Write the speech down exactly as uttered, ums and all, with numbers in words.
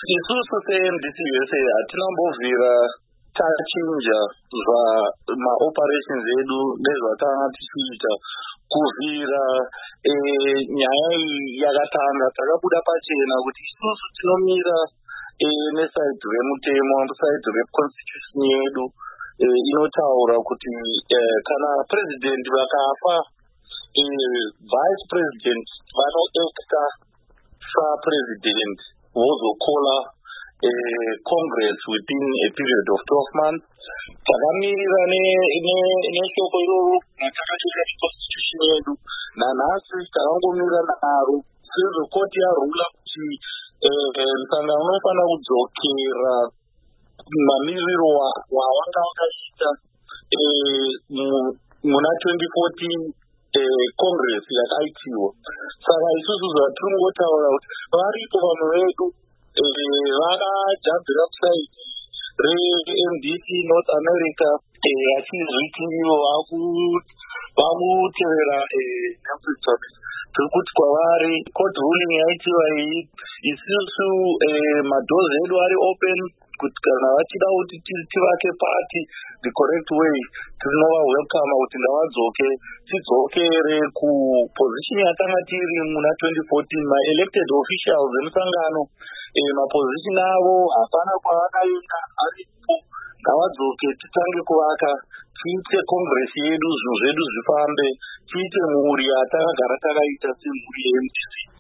isusu seM D C U S A hatinambobvira tachinja zvamaoperations edu nezvatanga tichiita kuvhira nyaya iyi yakatanga. Takabuda pachena kuti isusu tinomira nesaidhi remutemo, saidhi reconstitution yedu inotaura kuti kana president vakafa, vice president vanoekta sapresident vozokola congress within a period of twelve months. Takamirira neshoko iroro ratakacheka constitution yedu. Nanhasi takangomira naro sezvo koti yarula kuti msangano unofanira kudzokera mamiriro wawanga wakaita muna twenty fourteen congress yakaitiwa. Saka isusu zvatiri kungotaura kuti varipo vanhu vedu vakajambira kusaidi reM D C North America vachizviti ivo vakutevera tiri kuti kwavari court ruling yaitiwa iyi. Isusu madhozi edu ari open kuti kana vachida kuti tivake party the correct way, tinova welcome kuti ngavadzoke tidzokere kuposition yatanga tiri muna twenty fourteen. Ma-elected officials emusangano maposition avo hapana kwavakaenda aripo. Ngavadzoke titange kuvaka, tiite congress yedu, zvinhu zvedu zvifambe, tiite mhuri yatakagara takaita semhuri yeM D C.